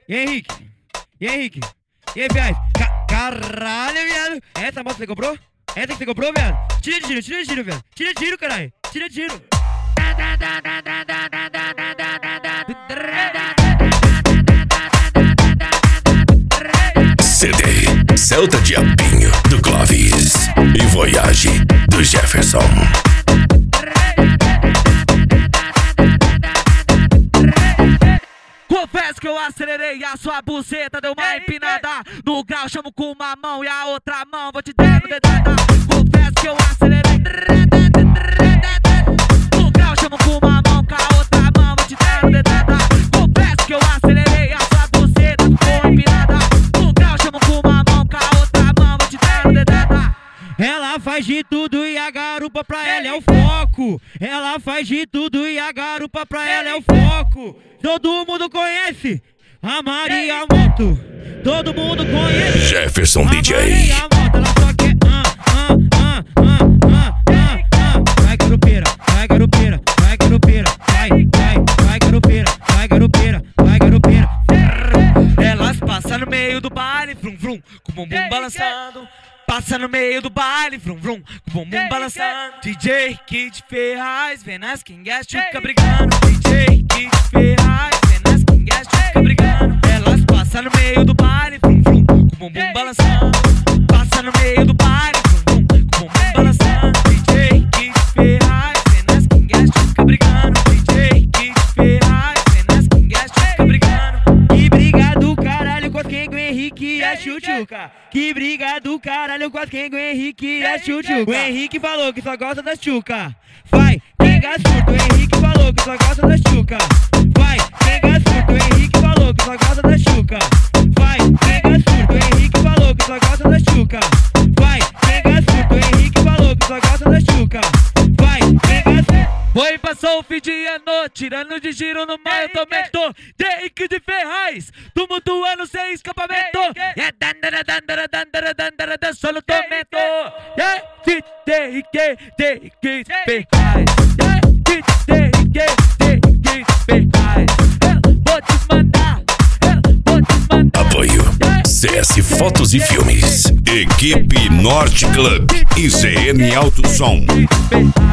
E Henrique? E Henrique? E aí, viado? Caralho, viado. Essa moto você comprou? Essa que você comprou, viado? Tira de tiro, viado. Tira de tiro, caralho. Tira de tiro. CD Celta Diabinho do Clóvis e Voyage do Jefferson. Confesso que eu acelerei, a sua buceta deu uma empinada. No grau chamo com uma mão e a outra mão vou te dar no dedada. Confesso que eu acelerei. No grau chamo com uma mão, com a outra mão vou te dar no dedada. Confesso que eu acelerei, a sua buceta ficou empinada. No grau chamo com uma mão, com a outra mão vou te dar no dedada. Ela faz de tudo e a garupa pra ela é o foco. Ela faz de tudo e a garupa pra ela é o foco. Todo mundo conhece a Maria Moto. Todo mundo conhece Jefferson a DJ. Maria Moto. Ela só quer vai garupeira, vai garupeira, vai garupeira, vai garupeira, vai garupeira, vai garupeira. Elas passam no meio do baile, vrum vrum, com o bumbum balançando. Passa no meio do baile, vrum vrum, com o bumbum balançando. DJ Kid Ferraz, vendo as quingas fica brigando. DJ Kid Ferraz, vendo as quingas fica brigando. Elas passam no meio do baile, vrum vrum, com o bumbum balançando. Passa no meio do baile, vrum vrum, com o bumbum balançando. DJ Kid Ferraz, vendo as quingas fica brigando. DJ Kid Ferraz, vendo as quingas fica brigando. Que briga do caralho com quem o Henrique é chuchuca. Que briga do caralho com quem o Henrique é chuchuca. O Henrique falou que só gosta da chuca. Vai, quem surdo, o Henrique falou que só gosta da chuca. Vai, quem surdo, o Henrique falou que só gosta da chuca. Vai, quem surdo, o Henrique falou que só gosta da chuca. Vai, quem surdo, o Henrique falou que só gosta da chuca. Vai, quem surdo. Foi, passou o fim de ano, tirando de giro no mar, eu tormento. Henrique de Ferraz, tumultuando sem escapamento. É dandara, só no tormento. Henrique de Ferraz, Henrique de Ferraz. Vou te mandar. Apoio CS Fotos e Filmes, Equipe Norte Club e CN Alto Som.